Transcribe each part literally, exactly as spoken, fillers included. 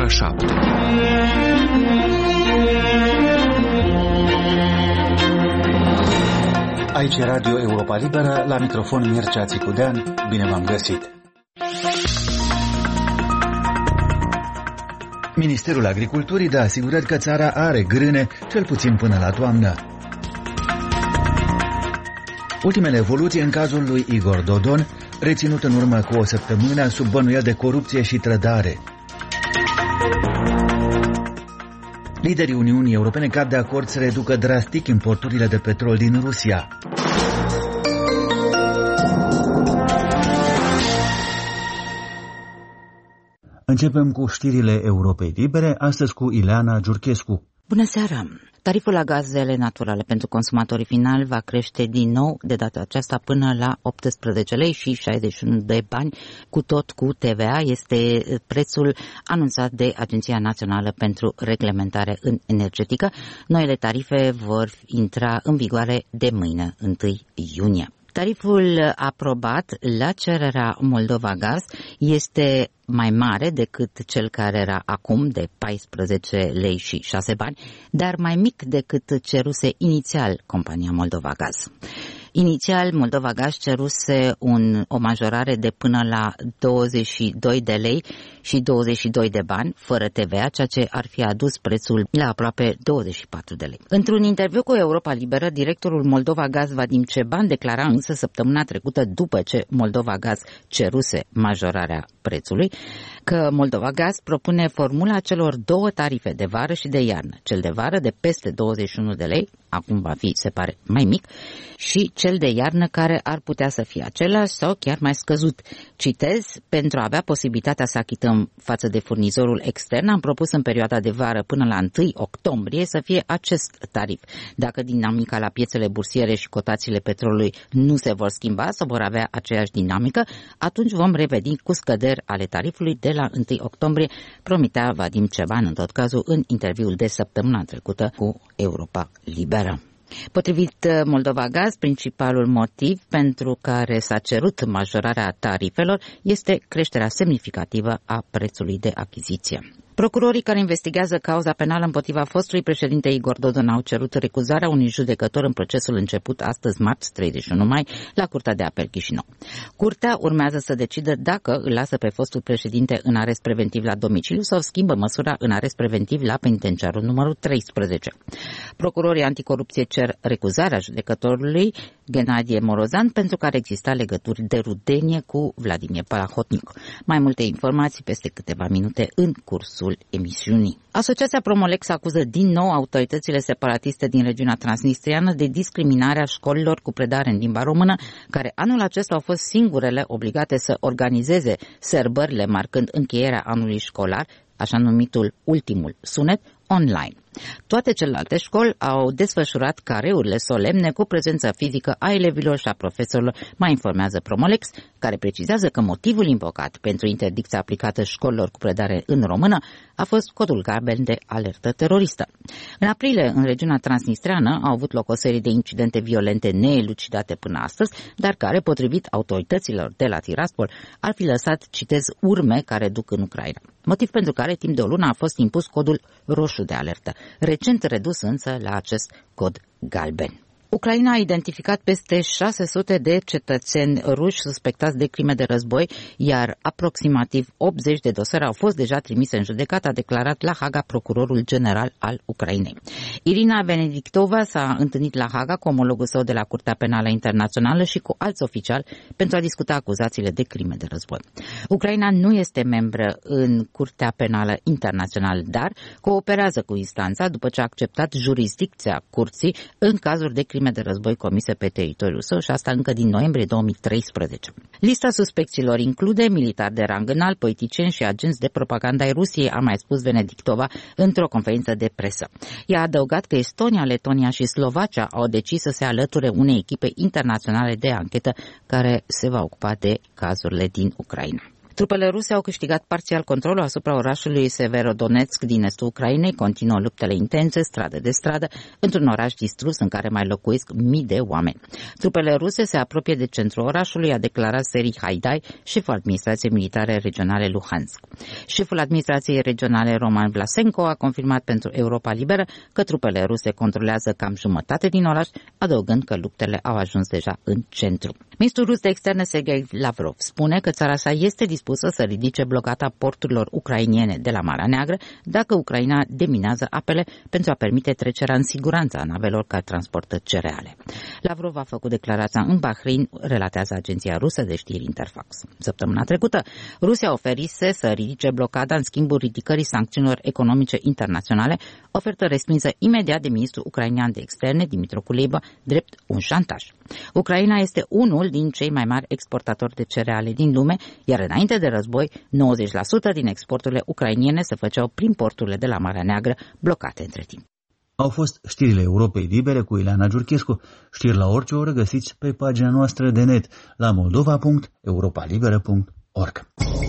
ora șapte. Aici e Radio Europa Liberă, la microfon Mircea Țicudean. Bine v-am găsit! Ministerul Agriculturii dă asigurări că țara are grâne, cel puțin până la toamnă. Ultimele evoluții în cazul lui Igor Dodon, reținut în urmă cu o săptămână sub bănuieli de corupție și trădare. Liderii Uniunii Europene cad de acord să reducă drastic importurile de petrol din Rusia. Începem cu știrile Europei Libere, astăzi cu Ileana Giurchescu. Bună seara! Tariful la gazele naturale pentru consumatorii finali va crește din nou, de data aceasta până la optsprezece lei și șaizeci și unu de bani, cu tot cu T V A. Este prețul anunțat de Agenția Națională pentru Reglementare în Energetică. Noile tarife vor intra în vigoare de mâine, întâi iunie. Tariful aprobat la cererea Moldova Gaz este mai mare decât cel care era acum de paisprezece lei și șase bani, dar mai mic decât ceruse inițial compania Moldova Gaz. Inițial, Moldova Gaz ceruse un, o majorare de până la douăzeci și doi de lei și douăzeci și doi de bani, fără T V A, ceea ce ar fi adus prețul la aproape douăzeci și patru de lei. Într-un interviu cu Europa Liberă, directorul Moldova Gaz, Vadim Ceban, declara însă săptămâna trecută, după ce Moldova Gaz ceruse majorarea prețului, că Moldova Gaz propune formula celor două tarife de vară și de iarnă. Cel de vară de peste douăzeci și unu de lei, acum va fi, se pare, mai mic, și cel de iarnă care ar putea să fie același sau chiar mai scăzut. Citez, pentru a avea posibilitatea să achităm față de furnizorul extern, am propus în perioada de vară până la întâi octombrie să fie acest tarif. Dacă dinamica la piețele bursiere și cotațiile petrolului nu se vor schimba sau vor avea aceeași dinamică, atunci vom reveni cu scăderi ale tarifului de la întâi octombrie, promitea Vadim Ceban, în tot cazul, în interviul de săptămâna trecută cu Europa Liberă. Potrivit Moldova Gaz, principalul motiv pentru care s-a cerut majorarea tarifelor este creșterea semnificativă a prețului de achiziție. Procurorii care investigează cauza penală împotriva fostului președinte Igor Dodon au cerut recuzarea unui judecător în procesul început astăzi, marți, treizeci și unu mai, la Curtea de Apel Chișinău. Curtea urmează să decidă dacă îl lasă pe fostul președinte în arest preventiv la domiciliu sau schimbă măsura în arest preventiv la penitenciarul numărul treisprezece. Procurorii anticorupție cer recuzarea judecătorului Ghenadie Morozan pentru că ar exista legături de rudenie cu Vladimir Palahotnic. Mai multe informații peste câteva minute în cursul emisiunii. Asociația Promolex acuză din nou autoritățile separatiste din regiunea transnistriană de discriminarea școlilor cu predare în limba română, care anul acesta au fost singurele obligate să organizeze sărbările marcând încheierea anului școlar, așa numitul ultimul sunet, online. Toate celelalte școli au desfășurat careurile solemne cu prezența fizică a elevilor și a profesorilor, mai informează Promolex, care precizează că motivul invocat pentru interdicția aplicată școlilor cu predare în română a fost codul galben de alertă teroristă. În aprilie, în regiunea transnistreană, au avut loc o serie de incidente violente neelucidate până astăzi, dar care, potrivit autorităților de la Tiraspol, ar fi lăsat, citez, urme care duc în Ucraina. Motiv pentru care, timp de o lună, a fost impus codul roșu de alertă, recent redus însă la acest cod galben. Ucraina a identificat peste șase sute de cetățeni ruși suspectați de crime de război, iar aproximativ optzeci de dosare au fost deja trimise în judecată, a declarat la Haga procurorul general al Ucrainei. Irina Benedictova s-a întâlnit la Haga cu omologul său de la Curtea Penală Internațională și cu alți oficiali pentru a discuta acuzațiile de crime de război. Ucraina nu este membră în Curtea Penală Internațională, dar cooperează cu instanța după ce a acceptat jurisdicția curții în cazuri de crime de război comise pe teritoriul său, și asta încă din noiembrie două mii treisprezece. Lista suspecților include militari de rang înalt, politicieni și agenți de propaganda ai Rusiei, a mai spus Benedictova într-o conferință de presă. Ea a adăugat că Estonia, Letonia și Slovacia au decis să se alăture unei echipe internaționale de anchetă care se va ocupa de cazurile din Ucraina. Trupele ruse au câștigat parțial controlul asupra orașului Severodonetsk din estul Ucrainei, continuă luptele intense, stradă de stradă, într-un oraș distrus în care mai locuiesc mii de oameni. Trupele ruse se apropie de centrul orașului, a declarat Serhiy Haidai, șeful administrației militare regionale Luhansk. Șeful administrației regionale Roman Vlasenko a confirmat pentru Europa Liberă că trupele ruse controlează cam jumătate din oraș, adăugând că luptele au ajuns deja în centru. Ministrul rus de externe Sergei Lavrov spune că țara sa este dispusă să ridice blocada porturilor ucrainiene de la Marea Neagră dacă Ucraina deminează apele pentru a permite trecerea în siguranță a navelor care transportă cereale. Lavrov a făcut declarația în Bahrain, relatează agenția rusă de știri Interfax. Săptămâna trecută, Rusia oferise să ridice blocada în schimbul ridicării sancțiunilor economice internaționale, ofertă respinsă imediat de ministrul ucrainean de externe, Dimitro Kuleba, drept un șantaj. Ucraina este unul din cei mai mari exportatori de cereale din lume, iar înainte de război, nouăzeci la sută din exporturile ucrainiene se făceau prin porturile de la Marea Neagră, blocate între timp. Au fost știrile Europei Libere cu Ileana Giurchescu. Știri la orice oră găsiți pe pagina noastră de net la moldova punct europa liberă punct org.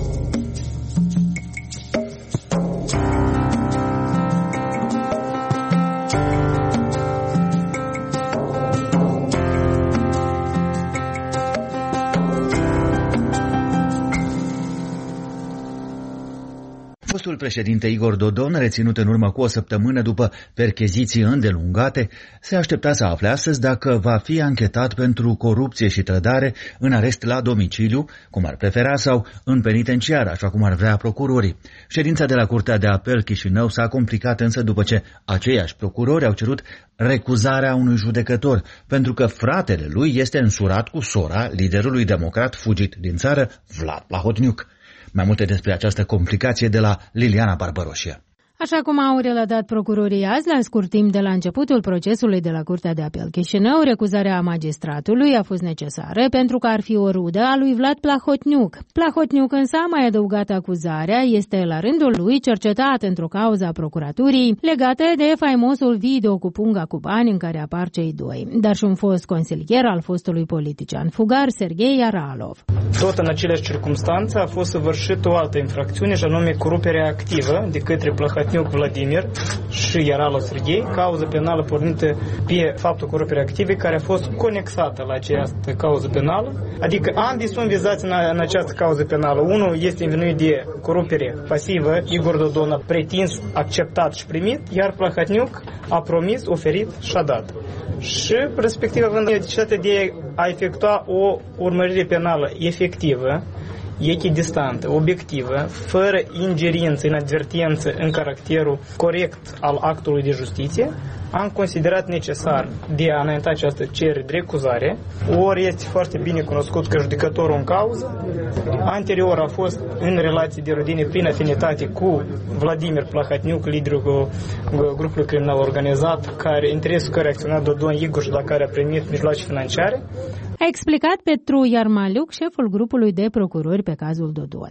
Fostul președinte Igor Dodon, reținut în urmă cu o săptămână după percheziții îndelungate, se aștepta să afle astăzi dacă va fi anchetat pentru corupție și trădare în arest la domiciliu, cum ar prefera, sau în penitenciar, așa cum ar vrea procurorii. Ședința de la Curtea de Apel Chișinău s-a complicat însă după ce aceiași procurori au cerut recuzarea unui judecător, pentru că fratele lui este însurat cu sora liderului democrat fugit din țară, Vlad Plahotniuc. Mai multe despre această complicație de la Liliana Barbaroșia. Așa cum au relatat procurorii azi, la scurt timp de la începutul procesului de la Curtea de Apel Chișinău, recuzarea magistratului a fost necesară pentru că ar fi o rudă a lui Vlad Plahotniuc. Plahotniuc însă a mai adăugat acuzarea, este la rândul lui cercetat într-o cauză a procuraturii legată de faimosul video cu punga cu bani în care apar cei doi, dar și un fost consilier al fostului politician fugar, Serghei Yaralov. Tot în aceleași circunstanțe a fost săvârșită o altă infracțiune, și anume coruperea activă de către Plahotniuc Vladimir și Yaralov Serghei, cauză penală pornită pe faptul coruperii active, care a fost conexată la această cauză penală. Adică ambii sunt vizați în, în această cauză penală. Unul este învinuit de corupere pasivă, Igor Dodon a pretins, acceptat și primit, iar Plahotniuc a promis, oferit și a dat. Și respectiv având necesitatea de a efectua o urmărire penală efectivă, echidistantă, obiectivă, fără ingerință, inadvertență în caracterul corect al actului de justiție, am considerat necesar de a înainta această cerere de recuzare. Ori este foarte bine cunoscut că judecătorul în cauză anterior a fost în relații de rudine prin afinitate cu Vladimir Plahotniuc, liderul grupului criminal organizat, care interesul care a acționat Dodon Igor și la care a primit mijloace financiare. A explicat Petru Iarmaliuc, șeful grupului de procurori pe cazul Dodon.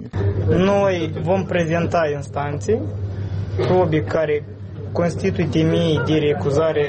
Noi vom prezenta instanței probe care constituie temei de recuzare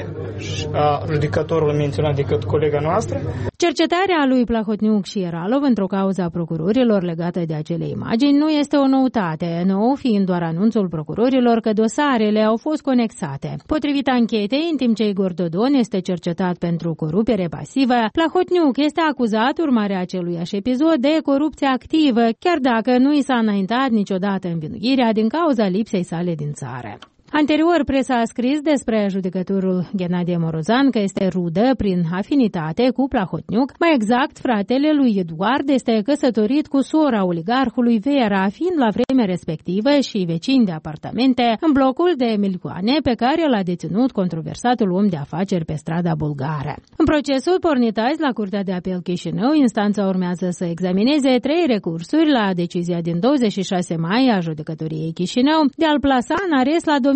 a judecătorului menționat de către colega noastră. Cercetarea lui Plahotniuc și Yaralov într-o cauză a procurorilor legată de acele imagini nu este o noutate, nou fiind doar anunțul procurorilor că dosarele au fost conexate. Potrivit anchetei, în timp ce Igor Dodon este cercetat pentru corupere pasivă, Plahotniuc este acuzat urmarea aceluiași episod de corupție activă, chiar dacă nu i s-a înaintat niciodată învinuirea din cauza lipsei sale din țară. Anterior, presa a scris despre judecătorul Ghenadie Morozan că este rudă prin afinitate cu Plahotniuc. Mai exact, fratele lui Eduard este căsătorit cu sora oligarhului Vera, fiind la vremea respectivă și vecin de apartamente în blocul de milioane pe care l-a deținut controversatul om de afaceri pe strada Bulgară. În procesul pornit azi la Curtea de Apel Chișinău, instanța urmează să examineze trei recursuri la decizia din douăzeci și șase mai a judecătoriei Chișinău de a-l plasa în arest la domiciliu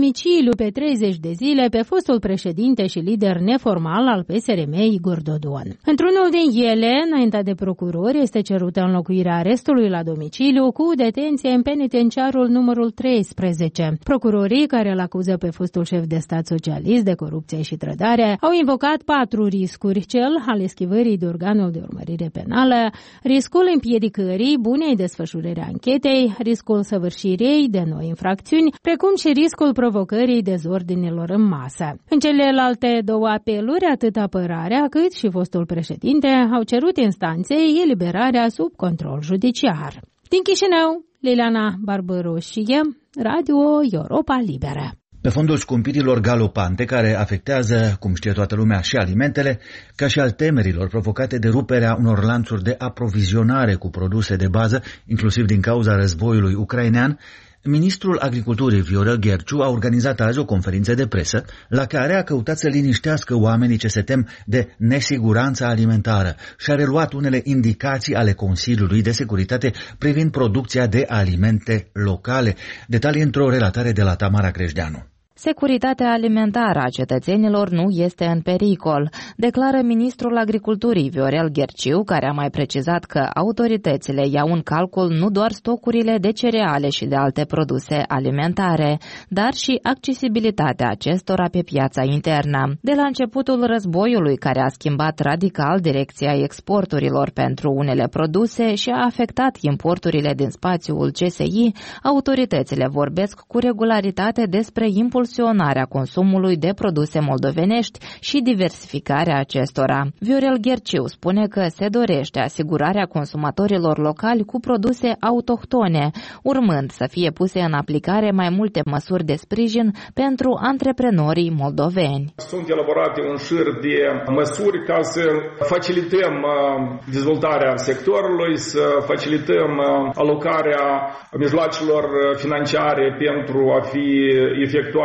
domiciliu pe treizeci de zile pe fostul președinte și lider neformal al P S R M, Igor Dodon. Într-unul din ele, înaintea de procurori, este cerută înlocuirea arestului la domiciliu cu detenție în penitenciarul numărul treisprezece. Procurorii care îl acuză pe fostul șef de stat socialist de corupție și trădare au invocat patru riscuri: cel al eschivării de organul de urmărire penală, riscul împiedicării bunei desfășurări a anchetei, riscul săvârșirii de noi infracțiuni, precum și riscul provocării dezordinilor în masă. În celelalte două apeluri, atât apărarea cât și fostul președinte au cerut instanței eliberarea sub control judiciar. Din Chișinău, Liliana Barbaroșie, Radio Europa Liberă. Pe fondul scumpirilor galopante care afectează, cum știe toată lumea, și alimentele, ca și al temerilor provocate de ruperea unor lanțuri de aprovizionare cu produse de bază, inclusiv din cauza războiului ucrainean, Ministrul Agriculturii Viorel Gherciu a organizat azi o conferință de presă la care a căutat să liniștească oamenii ce se tem de nesiguranța alimentară și a reluat unele indicații ale Consiliului de Securitate privind producția de alimente locale. Detalii într-o relatare de la Tamara Creșdeanu. Securitatea alimentară a cetățenilor nu este în pericol, declară ministrul Agriculturii Viorel Gherciu, care a mai precizat că autoritățile iau în calcul nu doar stocurile de cereale și de alte produse alimentare, dar și accesibilitatea acestora pe piața internă. De la începutul războiului, care a schimbat radical direcția exporturilor pentru unele produse și a afectat importurile din spațiul C S I, autoritățile vorbesc cu regularitate despre impulsul consumului de produse moldovenești și diversificarea acestora. Viorel Gherciu spune că se dorește asigurarea consumatorilor locali cu produse autohtone, urmând să fie puse în aplicare mai multe măsuri de sprijin pentru antreprenorii moldoveni. Sunt elaborate un șir de măsuri ca să facilităm dezvoltarea sectorului, să facilităm alocarea mijloacelor financiare pentru a fi efectuate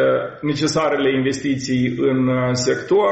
necesarele investiții în sector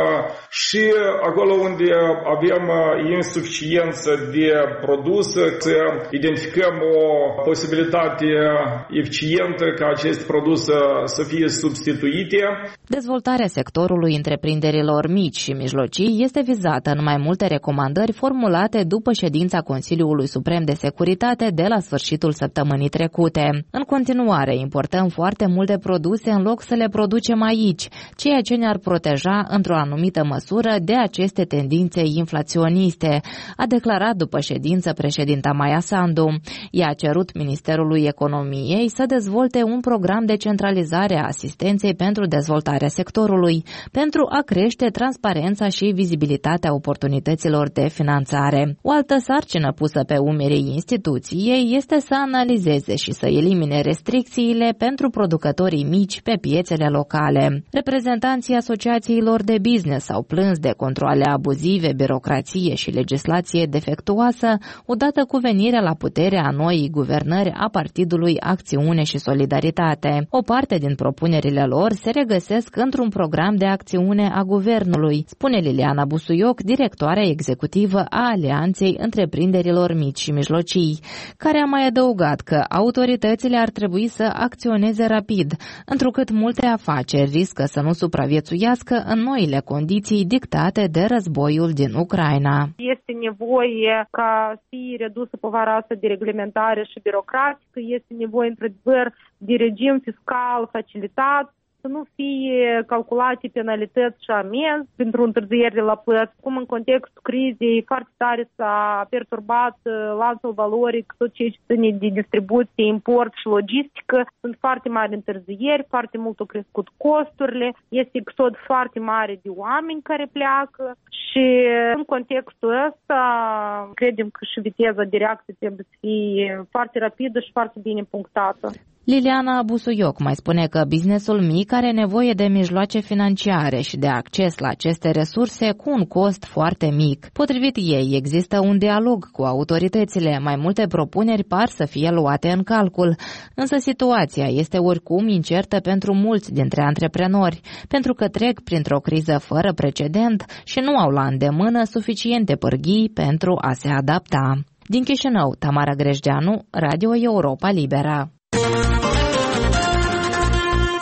și acolo unde avem insuficiență de produs, să identificăm o posibilitate eficientă ca acest produs să fie substituite. Dezvoltarea sectorului întreprinderilor mici și mijlocii este vizată în mai multe recomandări formulate după ședința Consiliului Suprem de Securitate de la sfârșitul săptămânii trecute. În continuare, importăm foarte multe produse în loc să le producem aici, ceea ce ne-ar proteja într-o anumită măsură de aceste tendințe inflaționiste, a declarat după ședință președinta Maia Sandu. Ea a cerut Ministerului Economiei să dezvolte un program de centralizare a asistenței pentru dezvoltarea sectorului, pentru a crește transparența și vizibilitatea oportunităților de finanțare. O altă sarcină pusă pe umerii instituției este să analizeze și să elimine restricțiile pentru producătorii mici pe piețele locale. Reprezentanții asociațiilor de business au plâns de controale abuzive, birocrație și legislație defectuoasă, odată cu venirea la putere a noii guvernări a Partidului Acțiune și Solidaritate. O parte din propunerile lor se regăsesc într-un program de acțiune a guvernului, spune Liliana Busuioc, directoarea executivă a Alianței Întreprinderilor Mici și Mijlocii, care a mai adăugat că autoritățile ar trebui să acționeze rapid, întrucât multe afaceri riscă să nu supraviețuiască în noile condiții dictate de războiul din Ucraina. Este nevoie ca să fie redusă povara asta de reglementare și birocratică, este nevoie într-adevăr de regim fiscal facilitat, să nu fie calculate penalități și amenzi pentru întârziere la plăți. Cum în contextul crizei foarte tare s-a perturbat lanțul valoric, tot ceea ce ține de distribuție, import și logistică. Sunt foarte mari întârzieri, foarte mult au crescut costurile, este exod foarte mare de oameni care pleacă și în contextul ăsta credem că și viteza de reacție trebuie să fie foarte rapidă și foarte bine punctată. Liliana Busuioc mai spune că businessul mic are nevoie de mijloace financiare și de acces la aceste resurse cu un cost foarte mic. Potrivit ei, există un dialog cu autoritățile, mai multe propuneri par să fie luate în calcul, însă situația este oricum incertă pentru mulți dintre antreprenori, pentru că trec printr-o criză fără precedent și nu au la îndemână suficiente pârghii pentru a se adapta. Din Chișinău, Tamara Greșdeanu, Radio Europa Liberă.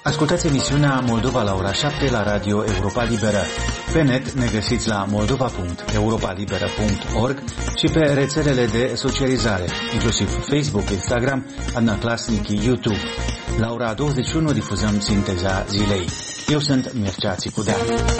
Ascultați emisiunea Moldova la ora șapte la Radio Europa Liberă. Pe net ne găsiți la moldova punct europa liberă punct org și pe rețelele de socializare, inclusiv Facebook, Instagram, Adnaclasnic, YouTube. La ora douăzeci și unu difuzăm sinteza zilei. Eu sunt Mircea Țicudea.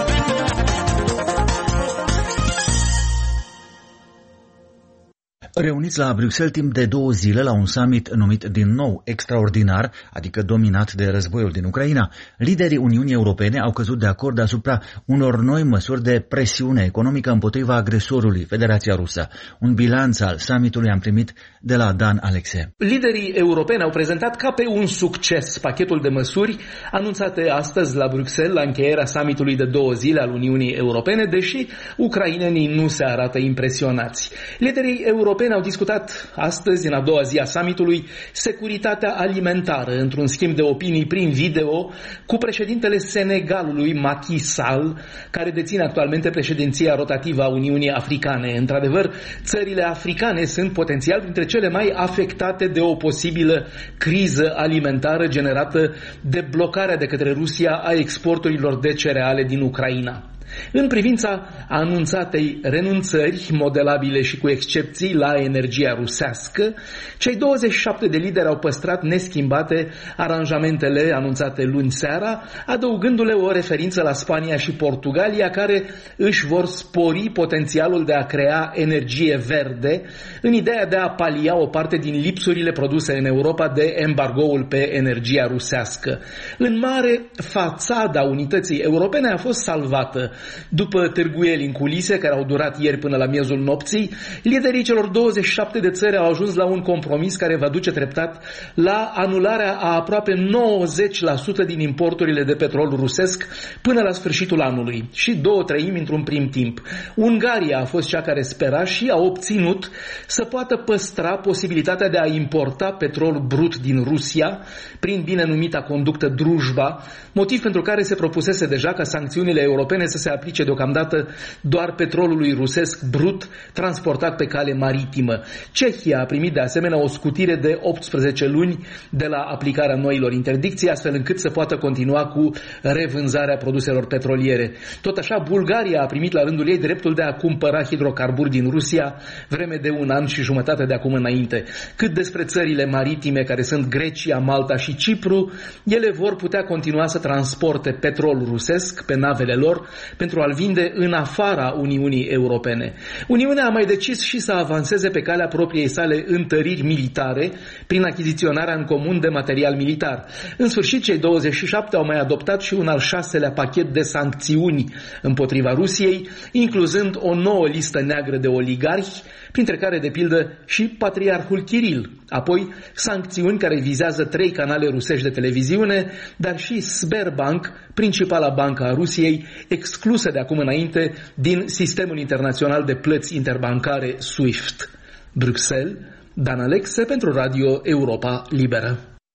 Reuniți la Bruxelles timp de două zile la un summit numit din nou extraordinar, adică dominat de războiul din Ucraina, liderii Uniunii Europene au căzut de acord asupra unor noi măsuri de presiune economică împotriva agresorului, Federația Rusă. Un bilanț al summitului am primit de la Dan Alexe. Liderii europeni au prezentat ca pe un succes pachetul de măsuri anunțate astăzi la Bruxelles la încheierea summitului de două zile al Uniunii Europene, deși ucrainenii nu se arată impresionați. Liderii europeni au discutat astăzi, în a doua zi a summitului, securitatea alimentară într-un schimb de opinii prin video cu președintele Senegalului, Macky Sall, care deține actualmente președinția rotativă a Uniunii Africane. Într-adevăr, țările africane sunt potențial printre cele mai afectate de o posibilă criză alimentară generată de blocarea de către Rusia a exporturilor de cereale din Ucraina. În privința anunțatei renunțări modelabile și cu excepții la energia rusească, cei douăzeci și șapte de lideri au păstrat neschimbate aranjamentele anunțate luni seara, adăugându-le o referință la Spania și Portugalia, care își vor spori potențialul de a crea energie verde în ideea de a palia o parte din lipsurile produse în Europa de embargoul pe energia rusească. În mare, fațada unității europene a fost salvată. După târguieli în culise care au durat ieri până la miezul nopții, liderii celor douăzeci și șapte de țări au ajuns la un compromis care va duce treptat la anularea a aproape nouăzeci la sută din importurile de petrol rusesc până la sfârșitul anului și două treimi într-un prim timp. Ungaria a fost cea care spera și a obținut să poată păstra posibilitatea de a importa petrol brut din Rusia prin bine numita conductă Drujba, motiv pentru care se propusese deja ca sancțiunile europene să se aplice deocamdată doar petrolului rusesc brut transportat pe cale maritimă. Cehia a primit de asemenea o scutire de optsprezece luni de la aplicarea noilor interdicții, astfel încât să poată continua cu revânzarea produselor petroliere. Tot așa, Bulgaria a primit la rândul ei dreptul de a cumpăra hidrocarburi din Rusia vreme de un an și jumătate de acum înainte. Cât despre țările maritime, care sunt Grecia, Malta și Cipru, ele vor putea continua să transporte petrol rusesc pe navele lor pentru a-l vinde în afara Uniunii Europene. Uniunea a mai decis și să avanseze pe calea propriei sale întăriri militare prin achiziționarea în comun de material militar. În sfârșit, cei douăzeci și șapte au mai adoptat și un al șaselea pachet de sancțiuni împotriva Rusiei, incluzând o nouă listă neagră de oligarhi, printre care, de pildă, și Patriarhul Kiril. Apoi, sancțiuni care vizează trei canale rusești de televiziune, dar și Sberbank, principala bancă a Rusiei, exclusă de acum înainte din sistemul internațional de plăți interbancare SWIFT. Bruxelles, Dan Alexe pentru Radio Europa Liberă.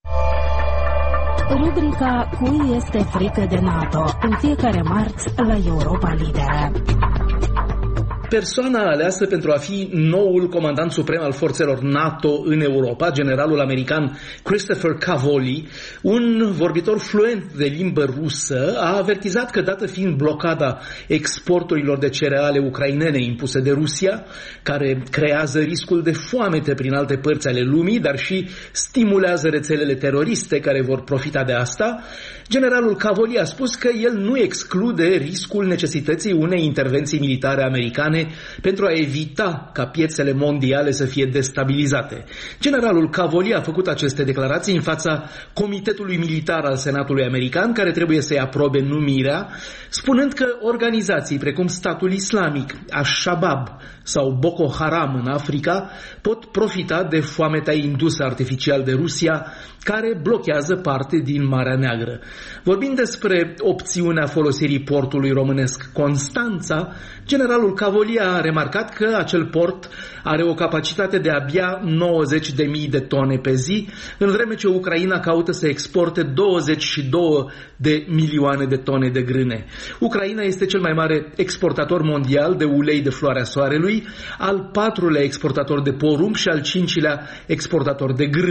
Rubrica Cui este frică de NATO? În fiecare marți la Europa Liberă. Persoana aleasă pentru a fi noul comandant suprem al forțelor NATO în Europa, generalul american Christopher Cavoli, un vorbitor fluent de limbă rusă, a avertizat că, dată fiind blocada exporturilor de cereale ucrainene impuse de Rusia, care creează riscul de foamete prin alte părți ale lumii, dar și stimulează rețelele teroriste care vor profita de asta, generalul Cavoli a spus că el nu exclude riscul necesității unei intervenții militare americane pentru a evita ca piețele mondiale să fie destabilizate. Generalul Cavoli a făcut aceste declarații în fața Comitetului Militar al Senatului American, care trebuie să-i aprobe numirea, spunând că organizații precum Statul Islamic, Al-Shabaab sau Boko Haram în Africa pot profita de foametea indusă artificial de Rusia, care blochează parte din Marea Neagră. Vorbind despre opțiunea folosirii portului românesc Constanța, generalul Cavoli a remarcat că acel port are o capacitate de abia nouăzeci de mii de tone pe zi, în vreme ce Ucraina caută să exporte douăzeci și două de milioane de tone de grâne. Ucraina este cel mai mare exportator mondial de ulei de floarea soarelui, al patrulea exportator de porumb și al cincilea exportator de grâu.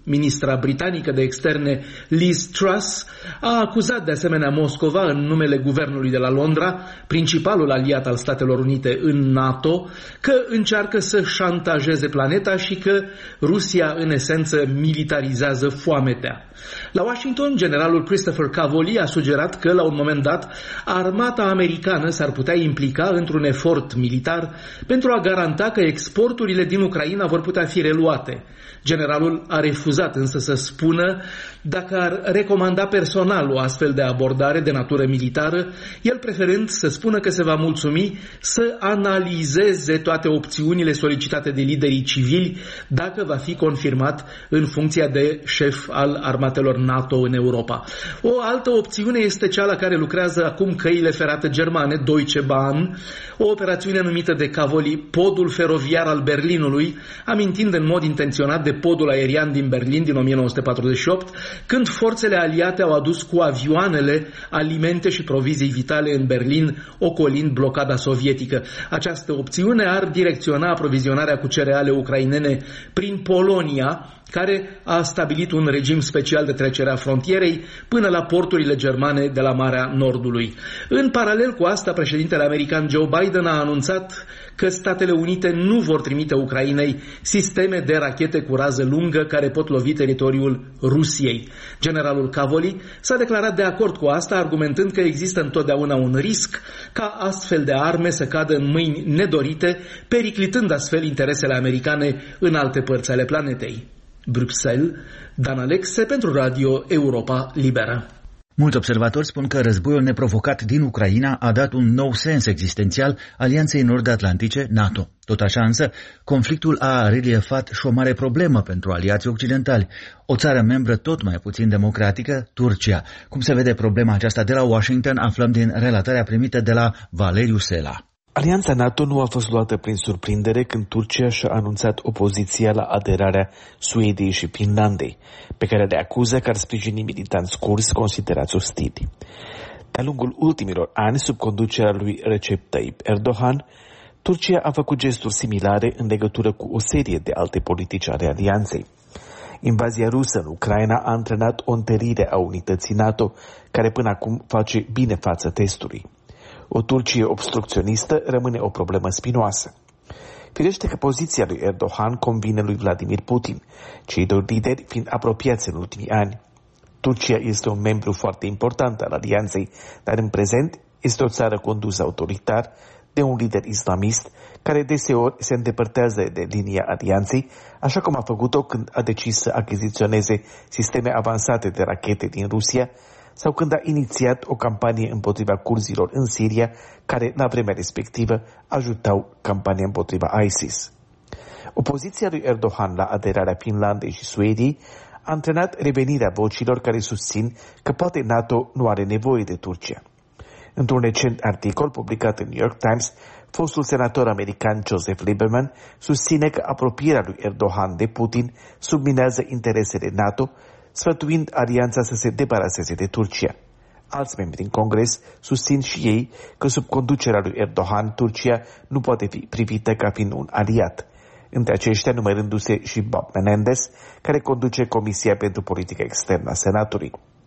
Ministra britanică de externe Liz Truss a acuzat de asemenea Moscova în numele guvernului de la Londra, principalul aliat al Statelor Unite în NATO, că încearcă să șantajeze planeta și că Rusia în esență militarizează foametea. La Washington, generalul Christopher Cavoli a sugerat că la un moment dat armata americană s-ar putea implica într-un efort militar pentru a garanta că exporturile din Ucraina vor putea fi reluate. Generalul a refuzat însă să spună dacă ar recomanda personal o astfel de abordare de natură militară, el preferând să spună că se va mulțumi să analizeze toate opțiunile solicitate de liderii civili dacă va fi confirmat în funcția de șef al armatelor NATO în Europa. O altă opțiune este cea la care lucrează acum căile ferate germane, Deutsche Bahn, o operațiune numită de Cavoli Podul feroviar al Berlinului, amintind în mod intenționat de podul aerian din Berlin din o mie nouă sute patruzeci și opt, când forțele aliate au adus cu avioanele alimente și provizii vitale în Berlin, ocolind blocada sovietică. Această opțiune ar direcționa aprovizionarea cu cereale ucrainene prin Polonia, care a stabilit un regim special de trecere a frontierei până la porturile germane de la Marea Nordului. În paralel cu asta, președintele american Joe Biden a anunțat că Statele Unite nu vor trimite Ucrainei sisteme de rachete cu rază lungă care pot lovi teritoriul Rusiei. Generalul Cavoli s-a declarat de acord cu asta, argumentând că există întotdeauna un risc ca astfel de arme să cadă în mâini nedorite, periclitând astfel interesele americane în alte părți ale planetei. Bruxelles, Dan Alexe pentru Radio Europa Liberă. Mulți observatori spun că războiul neprovocat din Ucraina a dat un nou sens existențial Alianței Nord-Atlantice, NATO. Tot așa însă, conflictul a reliefat și o mare problemă pentru aliații occidentali. O țară membră tot mai puțin democratică, Turcia. Cum se vede problema aceasta de la Washington, aflăm din relatarea primită de la Valeriu Sela. Alianța NATO nu a fost luată prin surprindere când Turcia și-a anunțat opoziția la aderarea Suediei și Finlandei, pe care le acuză că ar sprijini militanți kurzi considerați ostili. De-a lungul ultimilor ani, sub conducerea lui Recep Tayyip Erdogan, Turcia a făcut gesturi similare în legătură cu o serie de alte politici ale alianței. Invazia rusă în Ucraina a antrenat o întărire a unității NATO, care până acum face bine față testului. O Turcie obstrucționistă rămâne o problemă spinoasă. Firește că poziția lui Erdogan convine lui Vladimir Putin, cei doi lideri fiind apropiați în ultimii ani. Turcia este un membru foarte important al alianței, dar în prezent este o țară condusă autoritar de un lider islamist care deseori se îndepărtează de linia alianței, așa cum a făcut-o când a decis să achiziționeze sisteme avansate de rachete din Rusia sau când a inițiat o campanie împotriva curzilor în Siria, care la vremea respectivă ajutau campania împotriva ISIS. Opoziția lui Erdogan la aderarea Finlandei și Suediei a antrenat revenirea vocilor care susțin că poate NATO nu are nevoie de Turcia. Într-un recent articol publicat în New York Times, fostul senator american Joseph Lieberman susține că apropierea lui Erdogan de Putin subminează interesele NATO, sfătuind alianța să se debaraseze de Turcia. Alți membri din Congres susțin și ei că sub conducerea lui Erdogan, Turcia nu poate fi privită ca fiind un aliat, între aceștia numărându-se și Bob Menendez, care conduce Comisia pentru Politică Externă a Senatului.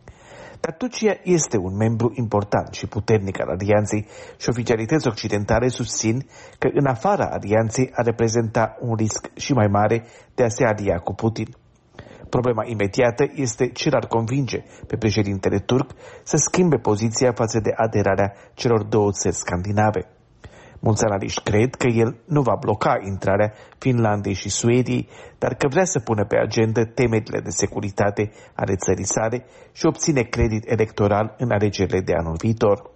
Dar Turcia este un membru important și puternic al alianței și oficialități occidentale susțin că în afara alianței ar reprezenta un risc și mai mare de a se alia cu Putin. Problema imediată este ce l-ar convinge pe președintele turc să schimbe poziția față de aderarea celor două țări scandinave. Mulți analiști cred că el nu va bloca intrarea Finlandei și Suediei, dar că vrea să pună pe agendă temerile de securitate ale țării sale și obține credit electoral în alegerile de anul viitor.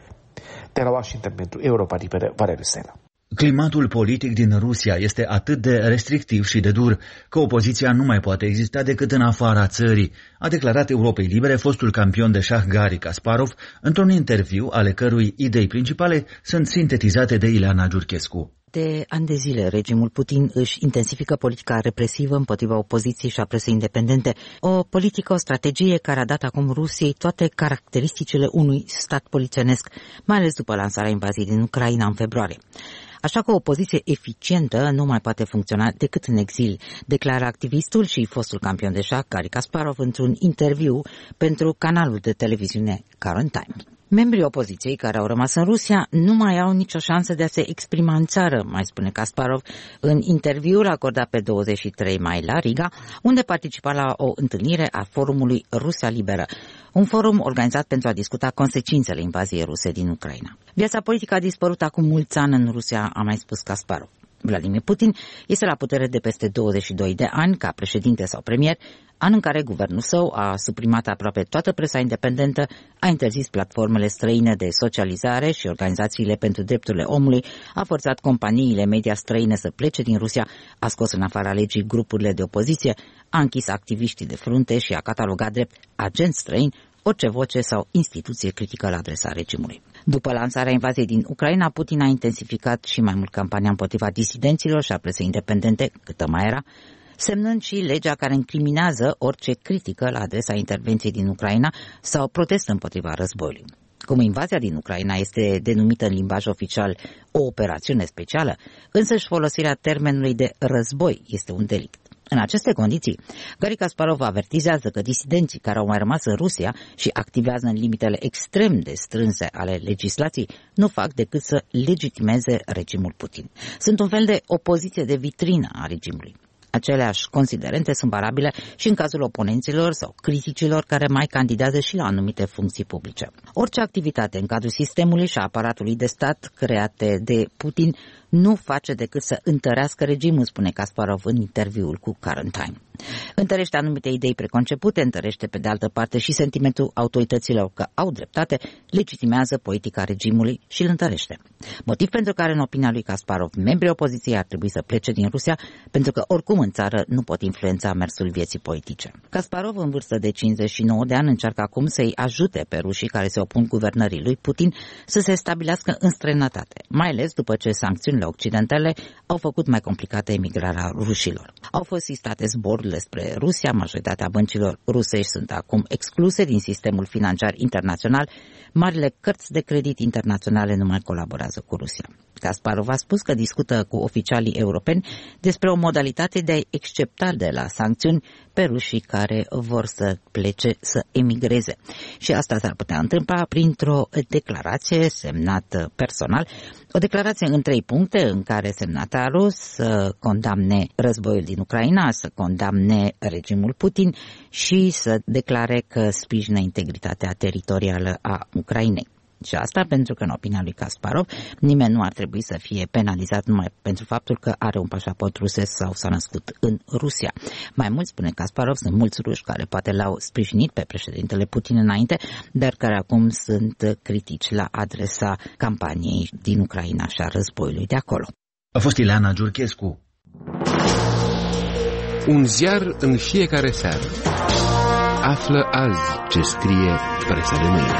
De la Washington pentru Europa Liberă, Valeriu Sela. Climatul politic din Rusia este atât de restrictiv și de dur că opoziția nu mai poate exista decât în afara țării, a declarat Europei Libere fostul campion de șah Garry Kasparov într-un interviu ale cărui idei principale sunt sintetizate de Ileana Giurchescu. De ani de zile, regimul Putin își intensifică politica represivă împotriva opoziției și a presei independente, o politică, o strategie care a dat acum Rusiei toate caracteristicile unui stat polițienesc, mai ales după lansarea invaziei din Ucraina în februarie. așa că o opoziție eficientă nu mai poate funcționa decât în exil, declară activistul și fostul campion de șah Garry Kasparov într-un interviu pentru canalul de televiziune Current Time. Membrii opoziției care au rămas în Rusia nu mai au nicio șansă de a se exprima în țară, mai spune Kasparov în interviul acordat pe douăzeci și trei mai la Riga, unde participa la o întâlnire a forumului Rusia Liberă, un forum organizat pentru a discuta consecințele invaziei ruse din Ucraina. Viața politică a dispărut acum mulți ani în Rusia, a mai spus Kasparov. Vladimir Putin este la putere de peste douăzeci și doi de ani ca președinte sau premier, an în care guvernul său a suprimat aproape toată presa independentă, a interzis platformele străine de socializare și organizațiile pentru drepturile omului, a forțat companiile media străine să plece din Rusia, a scos în afara legii grupurile de opoziție, a închis activiștii de frunte și a catalogat drept agenți străini orice voce sau instituție critică la adresa regimului. După lansarea invaziei din Ucraina, Putin a intensificat și mai mult campania împotriva disidenților și a presei independente, câtă mai era, semnând și legea care incriminează orice critică la adresa intervenției din Ucraina sau protest împotriva războiului. Cum invazia din Ucraina este denumită în limbaj oficial o operațiune specială, însăși folosirea termenului de război este un delict. În aceste condiții, Garry Kasparov avertizează că disidenții care au mai rămas în Rusia și activează în limitele extrem de strânse ale legislației nu fac decât să legitimeze regimul Putin. Sunt un fel de opoziție de vitrină a regimului. Aceleași considerente sunt valabile și în cazul oponenților sau criticilor care mai candidează și la anumite funcții publice. Orice activitate în cadrul sistemului și a aparatului de stat create de Putin nu face decât să întărească regimul, spune Kasparov în interviul cu Current Time. Întărește anumite idei preconcepute, întărește pe de altă parte și sentimentul autorităților că au dreptate, legitimează politica regimului și îl întărește. Motiv pentru care, în opinia lui Kasparov, membrii opoziției ar trebui să plece din Rusia, pentru că oricum în țară nu pot influența mersul vieții politice. Kasparov, în vârstă de cincizeci și nouă de ani, încearcă acum să-i ajute pe rușii care se opun guvernării lui Putin să se stabilească în străinătate, mai ales după ce sancțiunile occidentale au făcut mai complicată emigrarea rușilor. Au fost sistate zborurile spre Rusia, majoritatea băncilor rusești sunt acum excluse din sistemul financiar internațional, marile cărți de credit internaționale nu mai colaborează cu Rusia. Kasparov a spus că discută cu oficialii europeni despre o modalitate de a excepta de la sancțiuni pe rușii care vor să plece, să emigreze. Și asta s-ar putea întâmpla printr-o declarație semnată personal, o declarație în trei puncte în care semnatarul să condamne războiul din Ucraina, să condamne regimul Putin și să declare că sprijină integritatea teritorială a Ucrainei. Și asta pentru că, în opinia lui Kasparov, nimeni nu ar trebui să fie penalizat numai pentru faptul că are un pașaport rusesc sau s-a născut în Rusia. Mai mult, spune Kasparov, sunt mulți ruși care poate l-au sprijinit pe președintele Putin înainte, dar care acum sunt critici la adresa campaniei din Ucraina și a războiului de acolo. A fost Ileana Giurchescu. Un ziar în fiecare seară. Află azi ce scrie presa de mâine.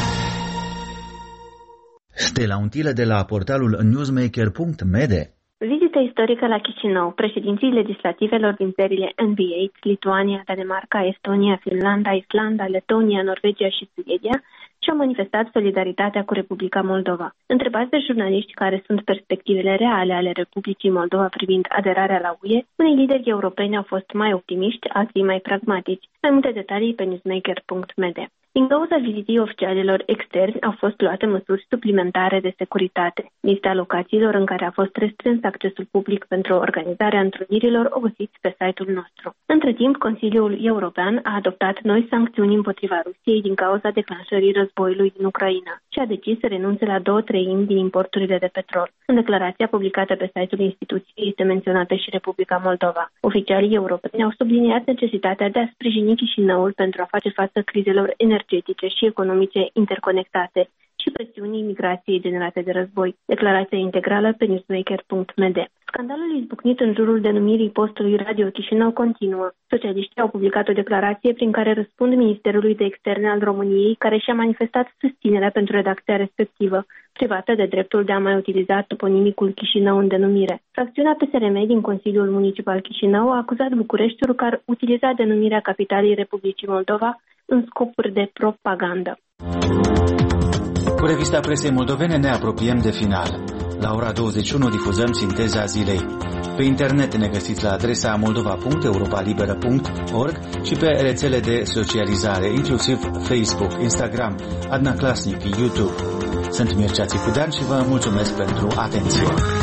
Stella Untilă de la portalul newsmaker punct m d. Vizită istorică la Chișinău. Președinții legislativelor din țările N B eight, Lituania, Danemarca, Estonia, Finlanda, Islanda, Letonia, Norvegia și Suedia și-au manifestat solidaritatea cu Republica Moldova. Întrebați de jurnaliști care sunt perspectivele reale ale Republicii Moldova privind aderarea la U E, unii lideri europeni au fost mai optimiști, alții mai pragmatici. Mai multe detalii pe newsmaker punct m d. Din cauza vizitii oficialilor externi au fost luate măsuri suplimentare de securitate. Lista locațiilor în care a fost restrâns accesul public pentru organizarea întrunirilor o găsiți pe site-ul nostru. Între timp, Consiliul European a adoptat noi sancțiuni împotriva Rusiei din cauza declanșării războiului din Ucraina și a decis să renunțe la două treimi din importurile de petrol. În declarația publicată pe site-ul instituției este menționată și Republica Moldova. Oficialii europeni au subliniat necesitatea de a sprijini Chișinăul pentru a face față crizelor energetice și economice interconectate și presiunii migrației generate de război. Declarația integrală pe newsmaker punct m d. Scandalul izbucnit în jurul denumirii postului Radio Chișinău continuă. Socialiștii au publicat o declarație prin care răspund Ministerului de Externe al României, care și-a manifestat susținerea pentru redacția respectivă, privată de dreptul de a mai utiliza toponimicul Chișinău în denumire. Fracțiunea P S R M din Consiliul Municipal Chișinău a acuzat Bucureștiul că ar utiliza denumirea capitalei Republicii Moldova în scopuri de propagandă. Cu revista presei moldovene ne apropiem de final. La ora douăzeci și unu difuzăm Sinteza zilei. Pe internet ne găsiți la adresa moldova punct europalibera punct org și pe rețele de socializare, inclusiv Facebook, Instagram, Adna Klasnic, YouTube. Sunt Mircea Țicudean și vă mulțumesc pentru atenție.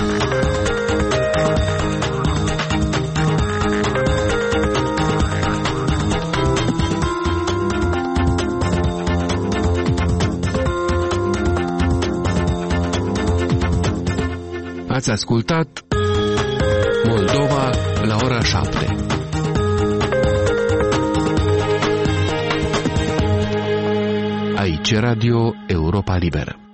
Ați ascultat Moldova la ora șapte. Aici Radio Europa Liberă.